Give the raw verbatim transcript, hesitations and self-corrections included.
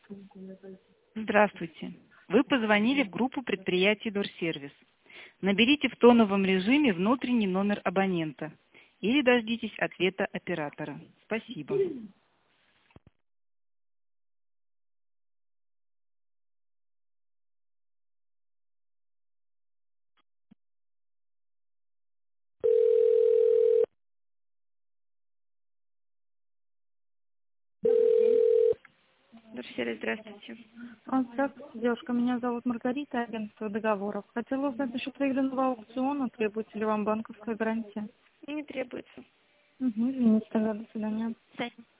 Здравствуйте. Вы позвонили в группу предприятий Дорсервис. Наберите в тоновом режиме внутренний номер абонента или дождитесь ответа оператора. Спасибо. Дорсервис, здравствуйте. А, Здравствуйте, девушка. Меня зовут Маргарита, агентство договоров. Хотела узнать насчет выигранного аукциона. Требуется ли вам банковская гарантия? Не требуется. Угу, извините, тогда до свидания. До